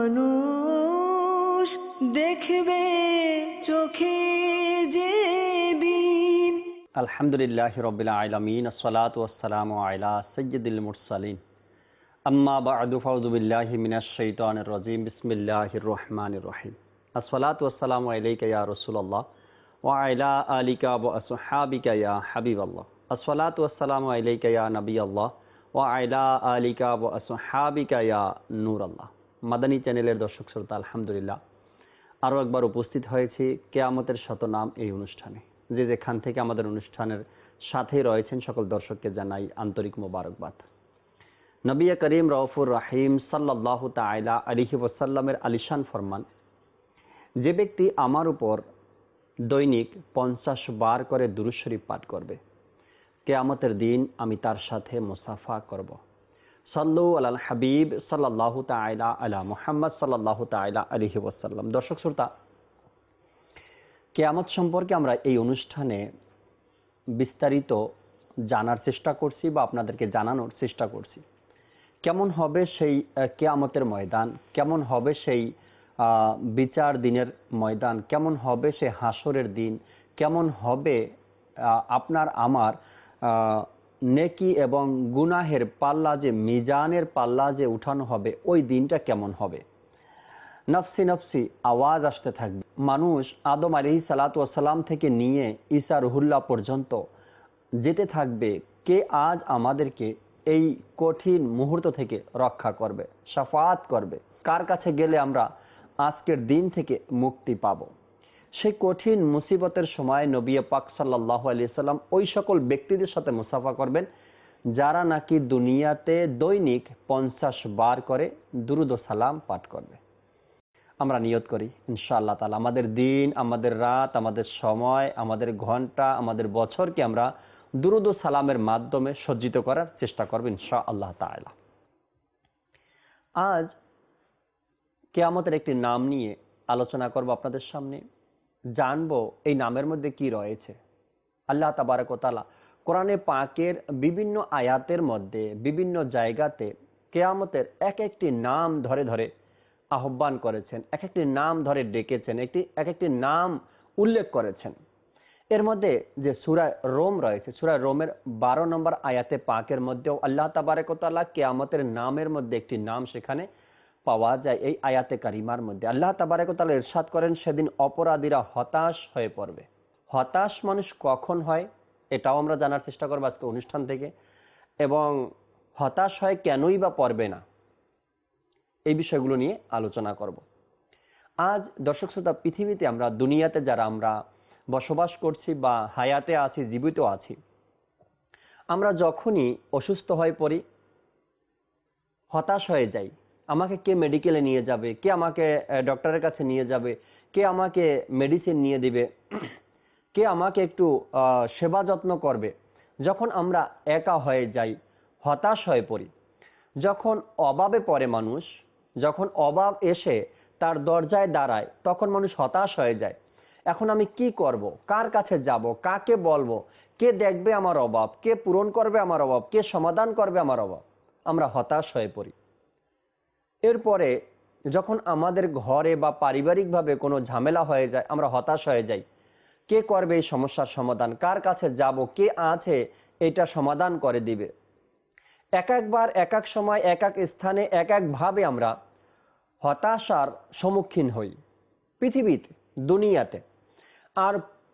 মানুষ দেখবে চোখে যেদিন। আলহামদুলিল্লাহি রাব্বিল আলামিন, আসসালাতু ওয়াসসালামু আলা সাইয়্যিদিল মুরসালিন, আম্মা বা'দু, ফাউযু বিল্লাহি মিনাশ শাইতানির রাজীম, বিসমিল্লাহির রহমানির রহিম। আসসালাতু ওয়াসসালামু আলাইকা ইয়া রাসূলুল্লাহ ওয়া আলা আলিকা ওয়া আসহাবিকা ইয়া হাবিবাল্লাহ। আসসালাতু ওয়াসসালামু আলাইকা ইয়া নবিয়াল্লাহ ওয়া আলা আলিকা ওয়া আসহাবিকা ইয়া নূরাল্লাহ। মাদানী চ্যানেলের দর্শক শ্রোতা, আলহামদুলিল্লাহ আরও একবার উপস্থিত হয়েছি কিয়ামতের শতনাম এই অনুষ্ঠানে। যে যেখান থেকে আমাদের অনুষ্ঠানের সাথেই রয়েছেন সকল দর্শককে জানাই আন্তরিক মোবারকবাদ। নবী করিম রউফুর রহিম সাল্লাল্লাহু তাআলা আলাইহি ওয়াসাল্লামের আলিশান ফরমান, যে ব্যক্তি আমার উপর দৈনিক 50 বার করে দুরূদ শরীফ পাঠ করবে, কিয়ামতের দিন আমি তার সাথে মুসাফা করব। সাল্লু আলাল হাবিব সাল্লাল্লাহু তাআলা আলা মুহাম্মদ সাল্লাল্লাহু তাআলা আলাইহি ওয়াসাল্লাম। দর্শক শ্রোতা, কিয়ামত সম্পর্কে আমরা এই অনুষ্ঠানে বিস্তারিত জানার চেষ্টা করছি বা আপনাদেরকে জানানোর চেষ্টা করছি। কেমন হবে সেই কিয়ামতের ময়দান, কেমন হবে সেই বিচার দিনের ময়দান, কেমন হবে সেই হাসরের দিন, কেমন হবে আপনার আমার নেকি এবং গুনাহের পাল্লা, যে মিজানের পাল্লা যে উঠানো হবে, ওই দিনটা কেমন হবে। নফসি নফসি আওয়াজ আসতে থাকবে। মানুষ আদম আলাইহিস সালাতু ওয়াস সালাম থেকে নিয়ে ঈসা রুহুল্লাহ পর্যন্ত যেতে থাকবে। কে আজ আমাদেরকে এই কঠিন মুহূর্ত থেকে রক্ষা করবে, শাফাআত করবে? কার কাছে গেলে আমরা আজকের দিন থেকে মুক্তি পাব? সেই কঠিন মুসিবতের সময় নবী পাক সাল্লাল্লাহু আলাইহি সাল্লাম ওই সকল ব্যক্তিদের সাথে মুসাফা করবেন যারা নাকি দুনিয়াতে দৈনিক 50 বার করে দুরূদ ও সালাম পাঠ করবে। আমরা নিয়ত করি ইনশাআল্লাহ তাআলা আমাদের দিন, আমাদের রাত, আমাদের সময়, আমাদের ঘন্টা, আমাদের বছরকে আমরা দুরূদ ও সালামের মাধ্যমে সজ্জিত করার চেষ্টা করব ইনশাআল্লাহ তাআলা। আজ কিয়ামতের একটি নাম নিয়ে আলোচনা করব আপনাদের সামনে। জানবো এই নামের মধ্যে কি রয়েছে। আল্লাহ তাবারক ওয়া তাআলা কোরআনে পাকের বিভিন্ন আয়াতের মধ্যে বিভিন্ন জায়গাতে কিয়ামতের এক একটি নাম ধরে ধরে আহ্বান করেছেন, এক একটি নাম ধরে ডেকেছেন, এক একটি নাম উল্লেখ করেছেন। এর মধ্যে যে সূরা রোম রয়েছে, সূরা রোমের 12 নম্বর আয়াতে পাকের মধ্যেও আল্লাহ তাবারক ওয়া তাআলা কিয়ামতের নামের মধ্যে একটি নাম সেখানে পাওয়া যায়। এই আয়াতে কারিমার মধ্যে আল্লাহ তাবারক ওয়া তাআলা ইরশাদ করেন, সেদিন অপরাধীরা হতাশ হয়ে পড়বে। হতাশ মানুষ কখন হয় এটাও আমরা জানার চেষ্টা করব আজকে অনুষ্ঠান থেকে, এবং হতাশ হয় কেনই বা পড়বে না, এই বিষয়গুলো নিয়ে আলোচনা করব। আজ দর্শক শ্রোতা, পৃথিবীতে আমরা দুনিয়াতে যারা আমরা বসবাস করছি বা হায়াতে আছি, জীবিত আছি, আমরা যখনই অসুস্থ হয়ে পড়ি হতাশ হয়ে যাই। আমাকে কে মেডিকেলে নিয়ে যাবে, কে আমাকে ডক্টরের কাছে নিয়ে যাবে, কে আমাকে মেডিসিন নিয়ে দিবে, কে আমাকে একটু সেবা যত্ন করবে। যখন আমরা একা হয়ে যাই, হতাশ হয়ে পড়ি, যখন অভাবে পড়ে মানুষ, যখন অভাব এসে তার দরজায় দাঁড়ায়, তখন মানুষ হতাশ হয়ে যায়। এখন আমি কি করব, কার কাছে যাব, কাকে বলবো, কে দেখবে আমার অভাব, কে পূরণ করবে আমার অভাব, কে সমাধান করবে আমার অভাব। আমরা হতাশ হয়ে পড়ি। এরপরে যখন আমাদের ঘরে বা পারিবারিকভাবে কোনো ঝামেলা হয়ে যায়, আমরা হতাশ হয়ে যাই। কে করবে এই সমস্যার সমাধান, কার কাছে যাব, কে আছে এটা সমাধান করে দিবে। এক একবার এক এক সময় এক এক স্থানে এক একভাবে আমরা হতাশার সম্মুখীন হই পৃথিবীতে, দুনিয়াতে। আর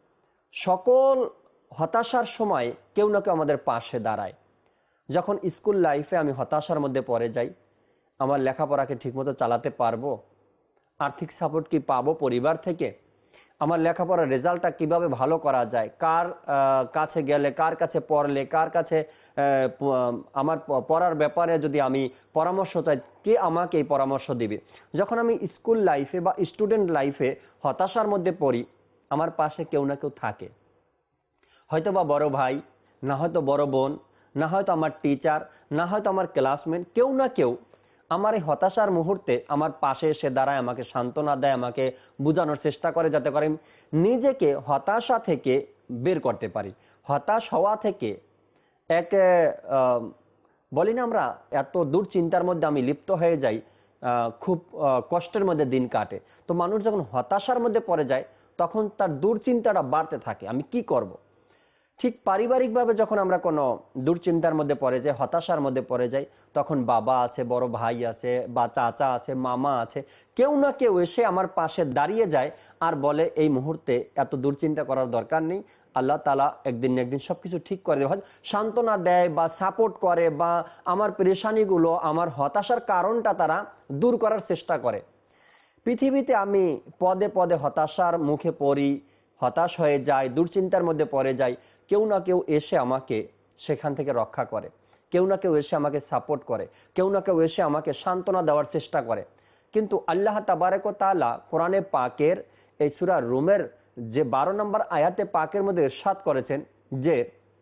সকল হতাশার সময় কেউ না কেউ আমাদের পাশে দাঁড়ায়। যখন স্কুল লাইফে আমি হতাশার মধ্যে পড়ে যাই, আমার লেখাপড়াকে ঠিকমতো চালাতে পারবো, আর্থিক সাপোর্ট কি পাবো পরিবার থেকে, আমার লেখাপড়ার রেজাল্টটা কিভাবে ভালো করা যায়, কার কাছে গেলে, কার কাছে পড়লে, কার কাছে আমার পড়ার ব্যাপারে যদি আমি পরামর্শ চাই, কে আমাকে এই পরামর্শ দিবে। যখন আমি স্কুল লাইফে বা স্টুডেন্ট লাইফে হতাশার মধ্যে পড়ি, আমার পাশে কেউ না কেউ থাকে, হয়তো বা বড় ভাই, না হয়তো বড় বোন, না হয়তো আমার টিচার, না হয়তো আমার ক্লাসমেট। কেউ না কেউ আমার এই হতাশার মুহূর্তে আমার পাশে এসে দাঁড়ায়, আমাকে সান্ত্বনা দেয়, আমাকে বোঝানোর চেষ্টা করে যাতে করে নিজেকে হতাশা থেকে বের করতে পারি। হতাশ হওয়া থেকে বলি না আমরা এত দূর চিন্তার মধ্যে আমি লিপ্ত হয়ে যাই, খুব কষ্টের মধ্যে দিন কাটে। তো মানুষ যখন হতাশার মধ্যে পড়ে যায় তখন তার দুশ্চিন্তাটা বাড়তে থাকে, আমি কি করব। ঠিক পারিবারিকভাবে যখন আমরা কোনো দুশ্চিন্তার মধ্যে পড়ে যাই, হতাশার মধ্যে পড়ে যাই, তখন বাবা আছে, বড় ভাই আছে, বা চাচা আছে, মামা আছে, কেউ না কেউ এসে আমার পাশে দাঁড়িয়ে যায় আর বলে এই মুহূর্তে এত দুশ্চিন্তা করার দরকার নেই, আল্লাহ তাআলা একদিন না একদিন সবকিছু ঠিক করে দেবে। হয়তো সান্ত্বনা দেয় বা সাপোর্ট করে বা আমার পেরেশানিগুলো, আমার হতাশার কারণটা তারা দূর করার চেষ্টা করে। পৃথিবীতে আমি পদে পদে হতাশার মুখে পড়ি, হতাশ হয়ে যাই, দুশ্চিন্তার মধ্যে পড়ে যাই, কেউ না কেউ এসে আমাকে সেখান থেকে রক্ষা করে, কেউ না কেউ এসে আমাকে সাপোর্ট করে, কেউ না কেউ এসে আমাকে সান্ত্বনা দেওয়ার চেষ্টা করে। কিন্তু আল্লাহ তাবারক ওয়া তাআলা কোরআনে পাকের এই সূরা রুমের যে 12 নম্বর আয়াতে পাকের মধ্যে ইরশাদ করেছেন যে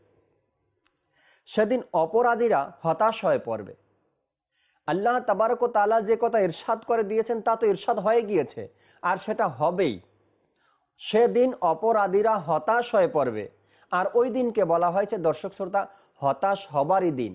সেদিন অপরাধীরা হতাশ হয়ে পড়বে। আল্লাহ তাবারক ওয়া তাআলা যে কথা ইরশাদ করে দিয়েছেন তা তো ইরশাদ হয়ে গিয়েছে, আর সেটা হবেই। সেদিন অপরাধীরা হতাশ হয়ে পড়বে। আর ওই দিনকে বলা হয়েছে দর্শক শ্রোতা, হতাশ হবারই দিন,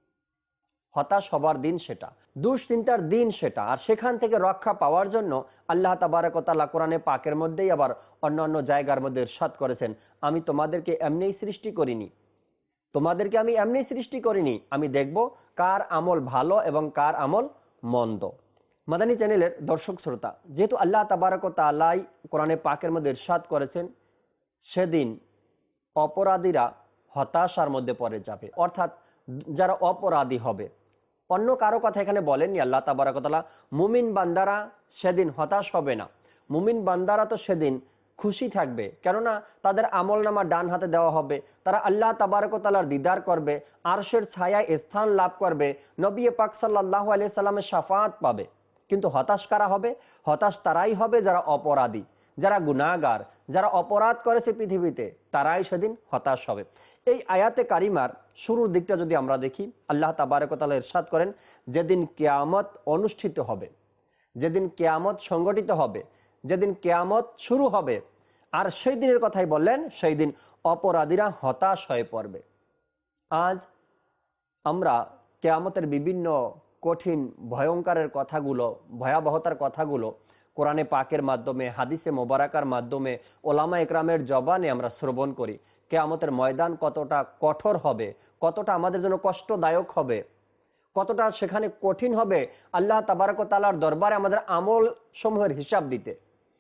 হতাশ হবার দিন সেটা, দুশ্চিন্তার দিন সেটা। আর সেখান থেকে রক্ষা পাওয়ার জন্য আল্লাহ তাবারক ওয়া তাআলা কোরআনে পাকের মধ্যেই আবার অন্যান্য জায়গার মধ্যে ইরশাদ করেছেন, আমি তোমাদেরকে এমনিই সৃষ্টি করিনি, তোমাদেরকে আমি এমনি সৃষ্টি করিনি, আমি দেখব কার আমল ভালো এবং কার আমল মন্দ। মাদানী চ্যানেলের দর্শক শ্রোতা, যেহেতু আল্লাহ তাবারক ওয়া তাআলা কোরআনে পাকের মধ্যে ইরশাদ করেছেন সেদিন অপরাধীরা হতাশার মধ্যে পড়ে যাবে, অর্থাৎ যারা অপরাধী হবে। অন্য কারো কথা এখানে বলেননি আল্লাহ তাবারক ওয়া তাআলা। মুমিন বান্দারা সেদিন হতাশ হবে না, মুমিন বান্দারা তো সেদিন খুশি থাকবে, কেননা তাদের আমলনামা ডান হাতে দেওয়া হবে, তারা আল্লাহ তাবারক ওয়া তাআলার দিদার করবে, আরশের ছায়ায় স্থান লাভ করবে, নবী পাক সাল্লাল্লাহু আলাইহি সাল্লামের শাফাআত পাবে। কিন্তু হতাশ কারা হবে? হতাশ তারাই হবে যারা অপরাধী, যারা গুনাহগার, যারা অপরাধ করেছে পৃথিবীতে, তারাই সেদিন হতাশ হবে। এই আয়াতে কারিমার শুরুর দিকটা যদি আমরা দেখি, আল্লাহ তাবারক ওয়া তাআলা ইরশাদ করেন যেদিন কিয়ামত অনুষ্ঠিত হবে, যেদিন কিয়ামত সংগঠিত হবে, যেদিন কিয়ামত শুরু হবে, আর সেই দিনের কথাই বললেন, সেই দিন অপরাধীরা হতাশ হয়ে পড়বে। আজ আমরা কিয়ামতের বিভিন্ন কঠিন ভয়ঙ্করের কথাগুলো, ভয়াবহতার কথাগুলো কোরআনে পাকের মাধ্যমে, হাদিসে মোবারকার মাধ্যমে, ওলামা একরামের জবানে আমরা শ্রবণ করি। কিয়ামতের ময়দান কতটা কঠোর হবে, কতটা আমাদের জন্য কষ্টদায়ক হবে, কতটা সেখানে কঠিন হবে আল্লাহ তাবারক ওয়া তাআলার দরবারে আমাদের আমল সমূহের হিসাব দিতে।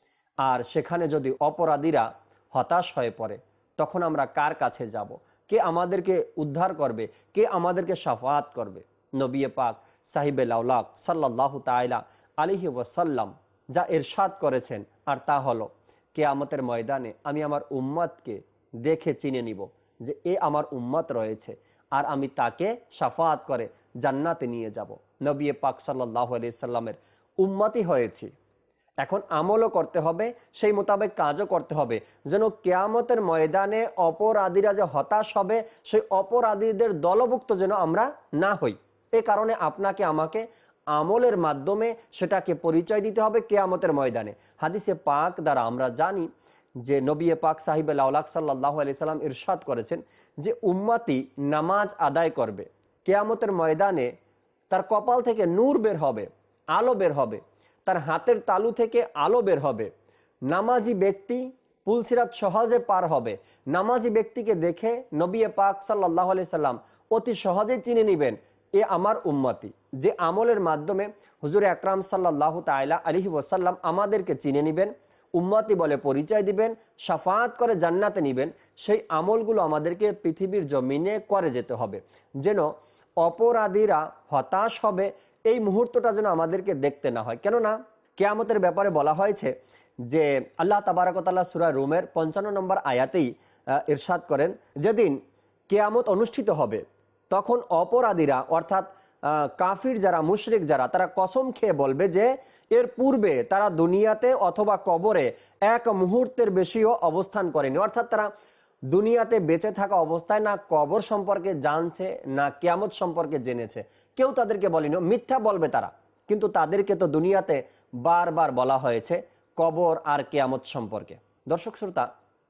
আর সেখানে যদি অপরাধীরা হতাশ হয়ে পড়ে, তখন আমরা কার কাছে যাব? কে আমাদেরকে উদ্ধার করবে? কে আমাদেরকে শাফাআত করবে? নবী পাক সাহিবে লাউলাক সাল্লাল্লাহু তাআলা আলাইহি ওয়াসাল্লাম যা ইরশাদ করেছেন, আর তা হলো কিয়ামতের ময়দানে আমি আমার উম্মতকে দেখে চিনে নিব যে এ আমার উম্মত রয়েছে, আর আমি তাকে শাফাআত করে জান্নাতে নিয়ে যাব। নবী পাক সাল্লাল্লাহু আলাইহি সাল্লামের উম্মতই হয়েছি, এখন আমলও করতে হবে, সেই মোতাবেক কাজও করতে হবে, যেন কিয়ামতের ময়দানে অপরাধীরা যে হতাশ হবে সেই অপরাধীদের দলভুক্ত যেন আমরা না হই। এ কারণে আপনাকে আমাকে আমলের মাধ্যমে সেটাকে পরিচয় দিতে হবে কিয়ামতের ময়দানে। হাদিসে পাক দ্বারা আমরা জানি যে নবী পাক সাহিবে লাউলাক সাল্লাল্লাহু আলাইহি সাল্লাম ইরশাদ করেছেন যে উম্মতি নামাজ আদায় করবে, কিয়ামতের ময়দানে তার কপাল থেকে নূর বের হবে, আলো বের হবে, তার হাতের তালু থেকে আলো বের হবে। নামাজি ব্যক্তি পুলসিরাত সহজে পার হবে। নামাজি ব্যক্তিকে দেখে নবী পাক সাল্লাল্লাহু আলাইহি সাল্লাম অতি সহজে চিনে নেবেন এ আমার উম্মতি। যে আমলের মাধ্যমে হুজুর আকরাম সাল্লাল্লাহু তাআলা আলাইহি ওয়াসাল্লাম আমাদেরকে চিনে নেবেন, উম্মতি বলে পরিচয় দিবেন, শাফাআত করে জান্নাতে নেবেন, সেই আমলগুলো আমাদেরকে পৃথিবীর জমিনে করে যেতে হবে, যেন অপরাধীরা হতাশ হবে এই মুহূর্তটা যেন আমাদেরকে দেখতে না হয়। কেননা কিয়ামতের ব্যাপারে বলা হয়েছে যে আল্লাহ তাবারক ওয়া তাআলা সূরা রুমের 55 নম্বর আয়াতেই ইরশাদ করেন, যেদিন কিয়ামত অনুষ্ঠিত হবে তখন অপরাধীরা অর্থাৎ কাফির যারা, মুশরিক যারা, তারা কসম খেয়ে বলবে যে এর পূর্বে তারা দুনিয়াতে অথবা কবরে এক মুহূর্তের বেশিও অবস্থান করেনি। অর্থাৎ তারা দুনিয়াতে বেঁচে থাকা অবস্থায় না কবর সম্পর্কে জানছে, না কিয়ামত সম্পর্কে জেনেছে, কেউ তাদেরকে বলেনি, মিথ্যা বলবে তারা। কিন্তু তাদেরকে তো দুনিয়াতে বারবার বলা হয়েছে কবর আর কিয়ামত সম্পর্কে। দর্শক শ্রোতা,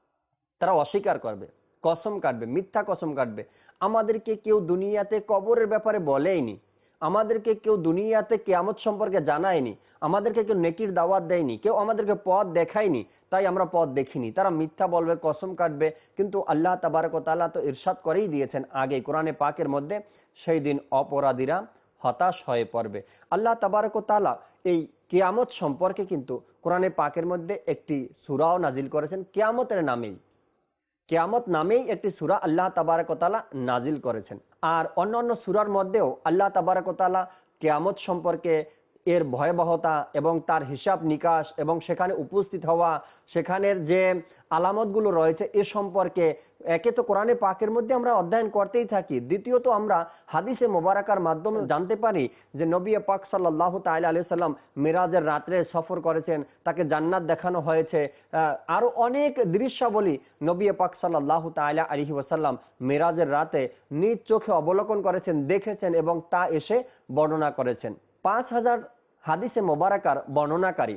তারা অস্বীকার করবে, কসম কাটবে, মিথ্যা কসম কাটবে, আমাদেরকে কেউ দুনিয়াতে কবরের ব্যাপারে বলেইনি, আমাদেরকে কেউ দুনিয়াতে কিয়ামত সম্পর্কে জানায়নি, আমাদেরকে কেউ নেকির দাওয়াত দেয়নি, কেউ আমাদেরকে পথ দেখায়নি, তাই আমরা পথ দেখিনি। তারা মিথ্যা বলবে, কসম কাটবে, কিন্তু আল্লাহ তাবারক ওয়া তাআলা তো ইরশাদ করেই দিয়েছেন আগে কোরআনে পাকের মধ্যে, সেই দিন অপরাধীরা হতাশ হয়ে পড়বে। আল্লাহ তাবারক ওয়া তাআলা এই কিয়ামত সম্পর্কে কিন্তু কোরআনে পাকের মধ্যে একটি সূরাও নাজিল করেছেন কিয়ামতের নামেই। কিয়ামত নামেই একটি সূরা আল্লাহ তাবারক ওয়া তাআলা নাজিল করেছেন। আর অন্যান্য সূরার মধ্যেও আল্লাহ তাবারক ওয়া তাআলা কিয়ামত সম্পর্কে, এর ভয়াবহতা এবং তার হিসাব নিকাশ এবং সেখানে উপস্থিত হওয়া, সেখানের যে আলামতগুলো রয়েছে এ সম্পর্কে একে তো কোরআনে পাকের মধ্যে আমরা অধ্যয়ন করতেই থাকি, দ্বিতীয়ত আমরা হাদিসে মোবারকার মাধ্যমে জানতে পারি যে নবী পাক সাল্লাল্লাহু তাআলা আলাইহি সাল্লাম মিরাজের রাত্রে সফর করেছেন, তাকে জান্নাত দেখানো হয়েছে, আরো অনেক দৃশ্যাবলী নবী পাক সাল্লাল্লাহু তাআলা আলাইহি ওয়াসাল্লাম মিরাজের রাতে নিজ চোখে অবলোকন করেছেন, দেখেছেন এবং তা এসে বর্ণনা করেছেন। 5000 হাদিসে মোবারকার বর্ণনাকারী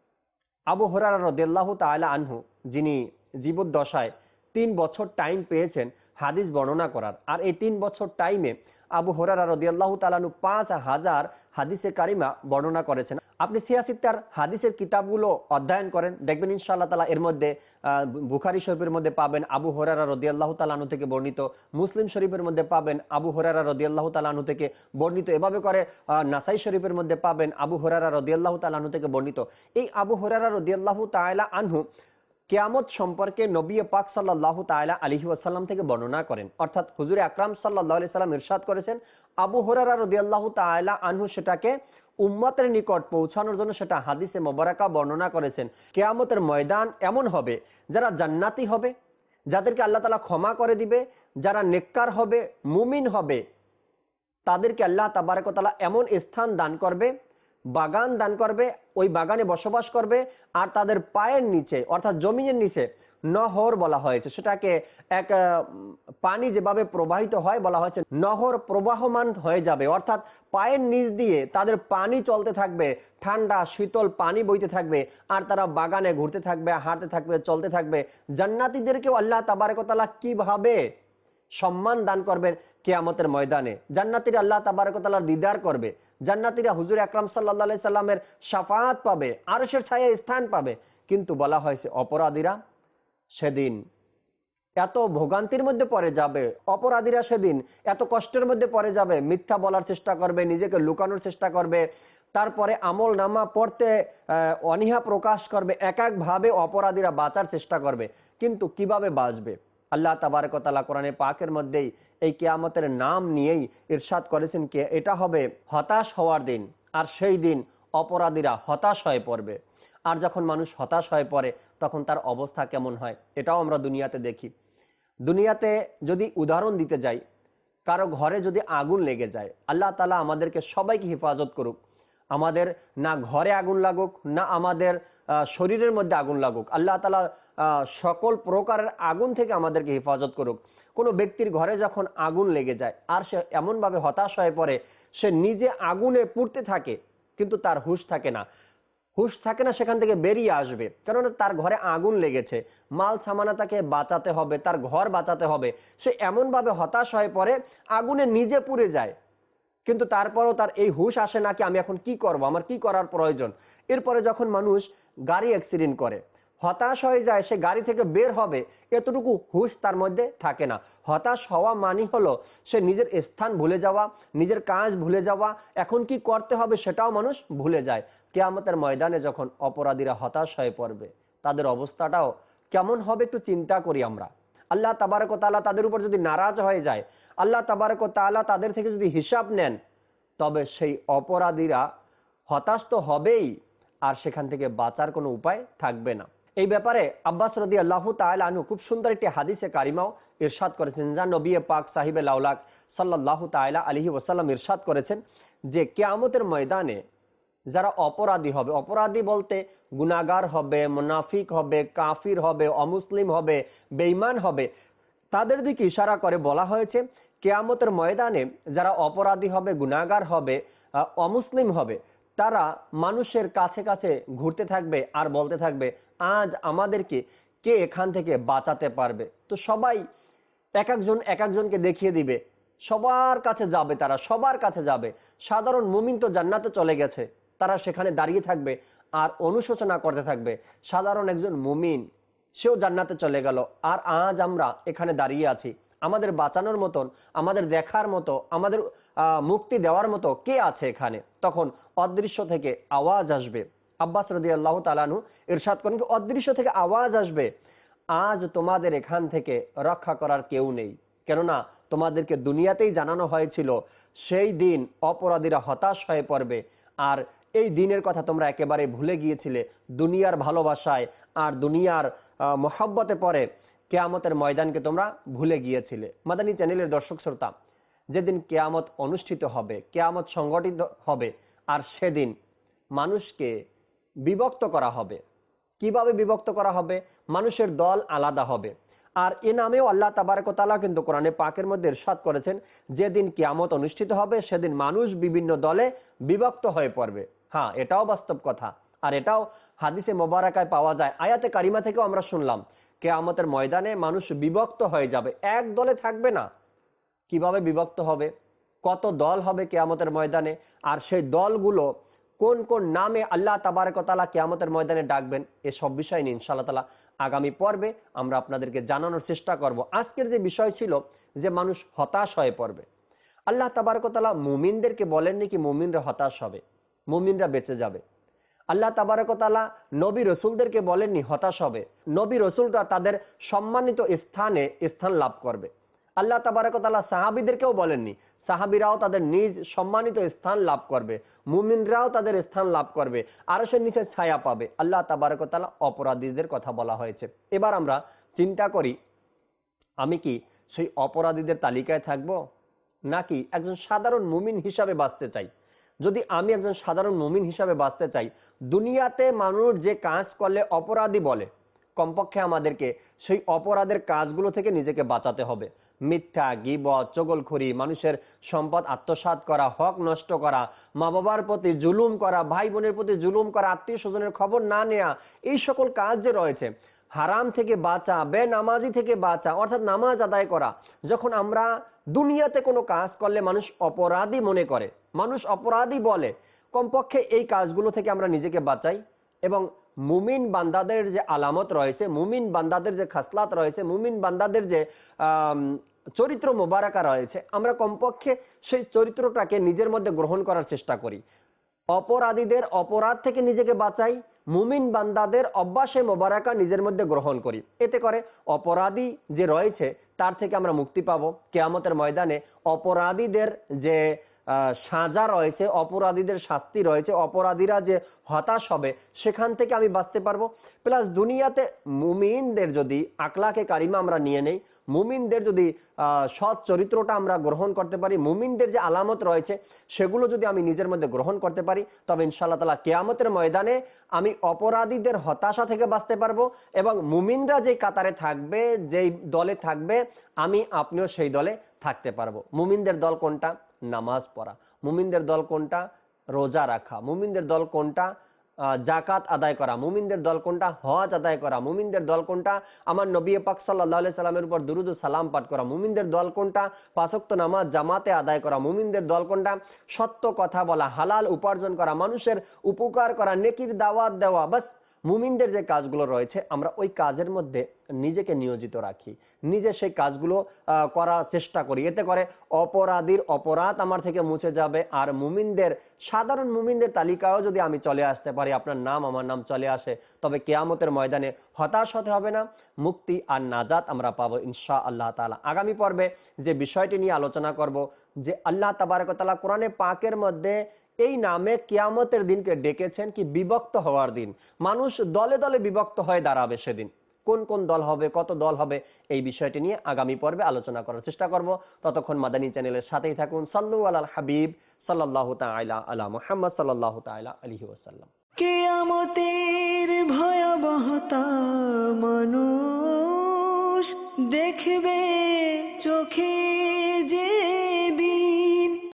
আবু হুরায়রা রাদিয়াল্লাহু তাআলা আনহু, যিনি জীবদ্দশায় 3 বছর টাইম পেয়েছেন হাদিস বর্ণনা করার, আর এই 3 বছর টাইমে আবু হুরায়রা রাদিয়াল্লাহু তাআলা আনহু 5000 হাদিসে কারিমা বর্ণনা করেছেন। আপনি সিয়াসিত্তার হাদিসের কিতাবগুলো অধ্যয়ন করেন, দেখবেন ইনশাআল্লাহ তাআলা এর মধ্যে বুখারী শরীফের মধ্যে পাবেন আবু হুরায়রা রাদিয়াল্লাহু তাআলা আনহু থেকে বর্ণিত, মুসলিম শরীফের মধ্যে পাবেন আবু হুরায়রা রাদিয়াল্লাহু তাআলা আনহু থেকে বর্ণিত, এভাবে করে নাসাই শরীফের মধ্যে পাবেন আবু হুরায়রা রাদিয়াল্লাহু তাআলা আনহু থেকে বর্ণিত। এই আবু হুরায়রা রাদিয়াল্লাহু তাআলা আনহু কিয়ামত সম্পর্কে নবী পাক সাল্লাল্লাহু তাআলা আলাইহি ওয়াসাল্লাম থেকে বর্ণনা করেন, অর্থাৎ হুজুরে আকরাম সাল্লাল্লাহু আলাইহি সাল্লাম ইরশাদ করেছেন, আবু হুরায়রা রাদিয়াল্লাহু তাআলা আনহু সেটাকে উম্মতের নিকট পৌঁছানোর জন্য সেটা হাদিসে মোবারকা বর্ণনা করেছেন। কিয়ামতের ময়দান এমন হবে, যারা জান্নাতি হবে, যাদেরকে আল্লাহ তাআলা ক্ষমা করে দিবে, যারা নেককার হবে, মুমিন হবে, তাদেরকে আল্লাহ তাবারক ওয়া তাআলা এমন স্থান দান করবে, বাগান দান করবে, ওই বাগানে বসবাস করবে, আর তাদের পায়ের নিচে অর্থাৎ জমিনের নিচে নহর বলা হয়েছে, সেটাকে এক পানি যেভাবে প্রবাহিত হয় বলা হয়েছে নহর প্রবাহমান হয়ে যাবে, অর্থাৎ পায়ের নিচ দিয়ে তাদের পানি চলতে থাকবে, ঠান্ডা শীতল পানি বইতে থাকবে, আর তারা বাগানে ঘুরতে থাকবে, হাঁটতে থাকবে, চলতে থাকবে। জান্নাতীদেরকেও আল্লাহ তাবারক ওয়া তাআলা কিভাবে সম্মান দান করবেন কিয়ামতের ময়দানে, জান্নাতীরা আল্লাহ তাবারক ওয়া তাআলার দিদার করবে, জান্নাতীরা হুজুর আকরাম সাল্লাল্লাহু আলাইহি সাল্লামের শাফাআত পাবে, আরশের ছায়ায় স্থান পাবে। কিন্তু বলা হয়েছে অপরাধীরা সেদিন এত ভোগান্তির মধ্যে পড়ে যাবে, অপরাধীরা সেদিন এত কষ্টের মধ্যে পড়ে যাবে, মিথ্যা বলার চেষ্টা করবে, নিজেকে লুকানোর চেষ্টা করবে, তারপরে আমল নামা পড়তে অনীহা প্রকাশ করবে, এক এক ভাবে অপরাধীরা বাঁচার চেষ্টা করবে। কিন্তু কিভাবে বাঁচবে? আল্লাহ তাবারক ওয়া তাআলা কোরআনে পাকের মধ্যেই এই কিয়ামতের নাম নিয়েই ইরশাদ করেছেন যে এটা হবে হতাশ হওয়ার দিন, আর সেই দিন অপরাধীরা হতাশ হয়ে পড়বে। আর যখন মানুষ হতাশ হয়ে পড়ে তখন তার অবস্থা কেমন হয় এটাও আমরা দুনিয়াতে দেখি। দুনিয়াতে যদি উদাহরণ দিতে যাই, কারো ঘরে যদি আগুন লেগে যায়, আল্লাহ তাআলা আমাদেরকে সবাইকে হেফাজত করুক, আমাদের না ঘরে আগুন লাগুক, না আমাদের শরীরের মধ্যে আগুন লাগুক, আল্লাহ তাআলা সকল প্রকারের আগুন থেকে আমাদেরকে হেফাজত করুক। কোনো ব্যক্তির ঘরে যখন আগুন লেগে যায় আর সে এমন ভাবে হতাশ হয়ে পড়ে, সে নিজে আগুনে পুড়তে থাকে কিন্তু তার হুঁশ থাকে না, সেখান থেকে বেরিয়ে আসবে, কারণ তার ঘরে আগুন লেগেছে, মাল সামানা তাকে বাঁচাতে হবে, তার ঘর বাঁচাতে হবে। সে এমন ভাবে হতাশ হয়ে পড়ে, আগুনে নিজে পুড়ে যায়, কিন্তু তারপরও তার এই হুঁশ আসে না কি আমি এখন কি করব, আমার কি করার প্রয়োজন। এরপরে যখন মানুষ গাড়ি অ্যাক্সিডেন্ট করে, হতাশ হয়ে যায়, সে গাড়ি থেকে বের হবে, এতটুকু হুঁশ তার মধ্যে থাকে না। হতাশ হওয়া মানে হলো সে নিজের স্থান ভুলে যাওয়া, নিজের কাজ ভুলে যাওয়া, এখন কি করতে হবে সেটাও মানুষ ভুলে যায়। কিয়ামতের ময়দানে যখন অপরাধীরা হতাশ হয়ে পড়বে, তাদের অবস্থাটাও কেমন হবে একটু চিন্তা করি আমরা। আল্লাহ তাবারক ওয়া তাআলা তাদের উপর যদি নারাজ হয়ে যায়, আল্লাহ তাবারক ওয়া তাআলা তাদের থেকে যদি হিসাব নেন, তবে সেই অপরাধীরা হতাশ তো হবেই, আর সেখান থেকে বাঁচার কোনো উপায় থাকবে না। এই ব্যাপারে আব্বাস রাদিয়াল্লাহু তাআলা আনহু খুব সুন্দর একটি হাদিসে কারিমাও ইরশাদ করেছেন, যা নবী পাক সাহিবে লাউলাক সাল্লাল্লাহু তাআলা আলাইহি ওয়াসাল্লাম ইরশাদ করেছেন যে কিয়ামতের ময়দানে যারা অপরাধী হবে, অপরাধী বলতে গুনাহগার হবে, মুনাফিক হবে, কাফির হবে, অমুসলিম হবে, বেঈমান হবে, তাদের দিকে ইশারা করে বলা হয়েছে কিয়ামতের ময়দানে যারা অপরাধী হবে, গুনাহগার হবে, অমুসলিম হবে, তারা মানুষের কাছে কাছে ঘুরতে থাকবে আর বলতে থাকবে আজ আমাদেরকে কে এখান থেকে বাঁচাতে পারবে। তো সবাই এক একজনকে দেখিয়ে দিবে, সবার কাছে যাবে, তারা সবার কাছে যাবে, সাধারণ মুমিন তো জান্নাতে চলে গেছে, তারা সেখানে দাঁড়িয়ে থাকবে আর অনুশোচনা করতে থাকবে। সাধারণ একজন মুমিন, সেও জান্নাতে চলে গেল, আর আজ আমরা এখানে দাঁড়িয়ে আছি। আমাদের বাঁচানোর মতন, আমাদের দেখার মতো, আমাদের মুক্তি দেওয়ার মতো কে আছে এখানে? তখন অদৃশ্য থেকে আওয়াজ আসবে। আব্বাস রাদিয়াল্লাহু তাআলা আনহু ইরশাদ করেন, অদৃশ্য থেকে আওয়াজ আসবে, আজ তোমাদের এখান থেকে রক্ষা করার কেউ নেই। কেননা তোমাদেরকে দুনিয়াতেই জানানো হয়েছিল সেই দিন অপরাধীরা হতাশ হয়ে পড়বে, আর এই দিনের কথা তোমরা একেবারে ভুলে গিয়েছিলে দুনিয়ার ভালোবাসায় আর দুনিয়ার মোহাব্বতে পড়ে কেয়ামতের ময়দানকে তোমরা ভুলে গিয়েছিলে। মাদানী চ্যানেলের দর্শক শ্রোতা, যেদিন কেয়ামত অনুষ্ঠিত হবে, কেয়ামত সংগঠিত হবে, আর সেদিন মানুষকে বিভক্ত করা হবে। কিভাবে বিভক্ত করা হবে? মানুষের দল আলাদা হবে। আর এ নামেও আল্লাহ তাবারক ওয়া তাআলা কিন্তু কোরআনে পাকের মধ্যে ইরশাদ করেছেন, যেদিন কিয়ামত অনুষ্ঠিত হবে সেদিন মানুষ বিভিন্ন দলে বিভক্ত হয়ে পড়বে। হ্যাঁ, এটাও বাস্তব কথা, আর এটাও হাদিসে মোবারকায় পাওয়া যায়। আয়াতে কারিমা থেকেও আমরা শুনলাম, কিয়ামতের ময়দানে মানুষ বিভক্ত হয়ে যাবে, এক দলে থাকবে না। কিভাবে বিভক্ত হবে? কত দল হবে কিয়ামতের ময়দানে? আর সেই দলগুলো কোন কোন নামে আল্লাহ তাবারক ওয়া তাআলা কিয়ামতের ময়দানে ডাকবেন, এসব বিষয় নিয়ে ইনশাআল্লাহ তাআলা আগামী পর্বে আমরা আপনাদেরকে জানানোর চেষ্টা করব। আজকের যে বিষয় ছিল যে মানুষ হতাশ হয়ে পড়বে, আল্লাহ তাবারক ওয়া তাআলা মুমিনদেরকে বলেননি কি মুমিনরা হতাশ হবে, মুমিনরা বেঁচে যাবে। আল্লাহ তাবারক ওয়া তাআলা নবী রসুলদেরকে বলেননি হতাশ হবে, নবী রসুলরা তাদের সম্মানিত স্থানে স্থান লাভ করবে। আল্লাহ তাবারক ওয়া তাআলা সাহাবীদেরকেও বলেননি, সাহাবীরাও তাদের নিজ সম্মানিত স্থান লাভ করবে, মুমিনরাও তাদের স্থান লাভ করবে, আরশের নিচে ছায়া পাবে। আল্লাহ তাবারক ওয়া তাআলা অপরাধীদের কথা বলা হয়েছে। এবার আমরা চিন্তা করি, আমি কি সেই অপরাধীদের তালিকায় থাকব, নাকি একজন সাধারণ মুমিন হিসাবে বাঁচতে চাই? যদি আমি একজন সাধারণ মুমিন হিসাবে বাঁচতে চাই, দুনিয়াতে মানুষ যে কাজ করলে অপরাধী বলে, কমপক্ষে আমাদেরকে সেই অপরাধের কাজগুলো থেকে নিজেকে বাঁচাতে হবে। মিথ্যা, গীবত, চগলখড়ি, মানুষের সম্পদ আত্মসাৎ করা, হক নষ্ট করা, মা বাবার প্রতি জুলুম করা, ভাই বোনের প্রতি জুলুম করা, আত্মীয় স্বজনের খবর না নেওয়া, এই সকল কাজ যে রয়েছে, হারাম থেকে বাঁচা, বেনামাজি থেকে বাঁচা, অর্থাৎ নামাজ আদায় করা। যখন আমরা দুনিয়াতে কোনো কাজ করলে মানুষ অপরাধী মনে করে, মানুষ অপরাধী বলে, কমপক্ষে এই কাজগুলো থেকে আমরা নিজেকে বাঁচাই। এবং মুমিন বান্দাদের যে আলামত রয়েছে, মুমিন বান্দাদের যে খাসলাত রয়েছে, মুমিন বান্দাদের যে চরিত্র মোবারকা রয়েছে, আমরা কমপক্ষে সেই চরিত্রটাকে নিজের মধ্যে গ্রহণ করার চেষ্টা করি। অপরাধীদের অপরাধ থেকে নিজেকে বাঁচাই, মুমিন বান্দাদের অভ্যাসে মোবারকা নিজের মধ্যে গ্রহণ করি। এতে করে অপরাধী যে রয়েছে তার থেকে আমরা মুক্তি পাবো। কিয়ামতের ময়দানে অপরাধীদের যে সাজা রয়েছে, অপরাধীদের শাস্তি রয়েছে, অপরাধীরা যে হতাশ হবে, সেখান থেকে আমি বাঁচতে পারবো। প্লাস দুনিয়াতে মুমিনদের যদি আকলাকে কারিমা আমরা নিয়ে নেই, মুমিনদের যদি সৎ চরিত্রটা আমরা গ্রহণ করতে পারি, মুমিনদের যে আলামত রয়েছে সেগুলো যদি আমি নিজের মধ্যে গ্রহণ করতে পারি, তবে ইনশাআল্লাহ তাআলা কিয়ামতের ময়দানে আমি অপরাধীদের হতাশা থেকে বাঁচতে পারবো। এবং মুমিনরা যে কাতারে থাকবে, যেই দলে থাকবে, আমি আপনিও সেই দলে থাকতে পারবো। মুমিনদের দল কোনটা? নামাজ পড়া। মুমিনদের দল কোনটা? রোজা রাখা। মুমিনদের দল কোনটা? জাকাত আদায় করা। মুমিনদের দল কোনটা? হজ আদায় করা। মুমিনদের দল কোনটা? আমার নবী পাক সাল্লাল্লাহু আলাইহি সাল্লামের উপর দুরূদ ও সালাম পাঠ করা। মুমিনদের দল কোনটা? পাঁচ ওয়াক্ত নামাজ জামাতে আদায় করা। মুমিনদের দল কোনটা? সত্য কথা বলা, হালাল উপার্জন করা, মানুষের উপকার করা, নেকির দাওয়াত দেওয়া। বাস মুমিনদের যে কাজগুলো রয়েছে আমরা ওই কাজের মধ্যে নিজেকে নিয়োজিত রাখি, নিজে সেই কাজগুলো করার চেষ্টা করি। এতে করে অপরাধীর অপরাধ আমার থেকে মুছে যাবে। আর মুমিনদের, সাধারণ মুমিনদের তালিকায়ও যদি আমি চলে আসতে পারি, আপনার নাম আমার নাম চলে আসে, তবে কিয়ামতের ময়দানে হতাশ হতে হবে না, মুক্তি আর নাজাত আমরা পাবো ইনশাআল্লাহ তাআলা। আগামী পর্বে যে বিষয়টি নিয়ে আলোচনা করব, যে আল্লাহ তাবারক ওয়া তাআলা কোরআনে পাকের মধ্যে এই নামে কিয়ামতের দিনকে ডেকেছেন কি বিভক্ত হওয়ার দিন। মানুষ দলে দলে বিভক্ত হয়ে দাঁড়াবে সেদিন। কোন কোন দল হবে, কত দল হবে, এই বিষয়টি নিয়ে আগামী পর্বে আলোচনা করার চেষ্টা করব। ততক্ষণ মাদানী চ্যানেলের সাথেই থাকুন। সাল্লু আলাল হাবিব সাল্লাল্লাহু তাআলা আলা মুহাম্মদ সাল্লাল্লাহু তাআলা আলাইহি ওয়াসাল্লাম। কিয়ামতের ভয়াবহতা মানুষ দেখবে চোখে।